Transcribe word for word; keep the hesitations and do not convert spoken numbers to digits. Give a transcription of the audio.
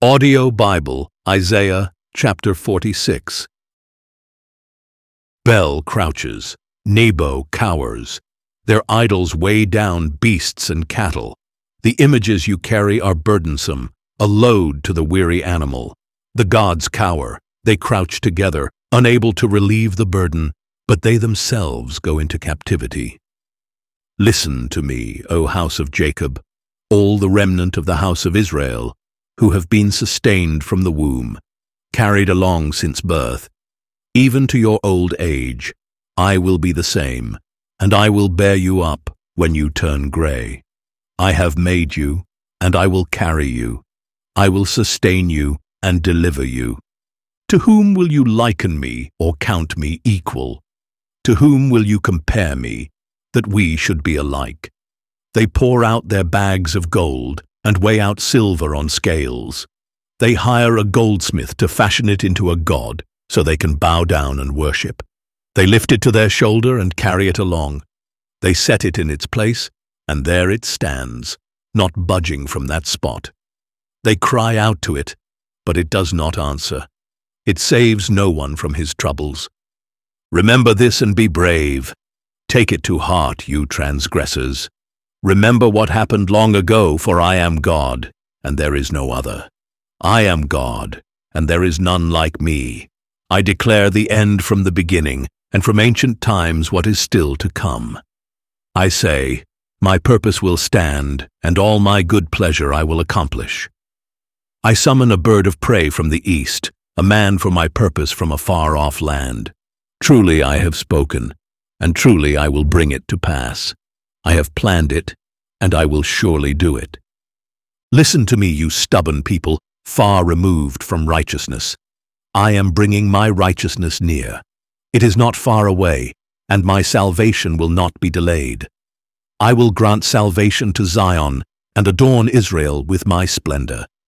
Audio Bible, Isaiah chapter forty-six. Bel crouches, Nebo cowers. Their idols weigh down beasts and cattle. The images you carry are burdensome, a load to the weary animal. The gods cower, they crouch together, unable to relieve the burden, but they themselves go into captivity. Listen to me, O house of Jacob, all the remnant of the house of Israel, who have been sustained from the womb, carried along since birth. Even to your old age, I will be the same, and I will bear you up when you turn gray. I have made you, and I will carry you. I will sustain you and deliver you. To whom will you liken me or count me equal? To whom will you compare me, that we should be alike? They pour out their bags of gold and weigh out silver on scales. They hire a goldsmith to fashion it into a god, so they can bow down and worship. They lift it to their shoulder and carry it along. They set it in its place, and there it stands, not budging from that spot. They cry out to it, but it does not answer. It saves no one from his troubles. Remember this and be brave. Take it to heart, you transgressors. Remember what happened long ago, for I am God, and there is no other. I am God, and there is none like me. I declare the end from the beginning, and from ancient times what is still to come. I say, my purpose will stand, and all my good pleasure I will accomplish. I summon a bird of prey from the east, a man for my purpose from a far-off land. Truly I have spoken, and truly I will bring it to pass. I have planned it, and I will surely do it. Listen to me, you stubborn people, far removed from righteousness. I am bringing my righteousness near. It is not far away, and my salvation will not be delayed. I will grant salvation to Zion and adorn Israel with my splendor.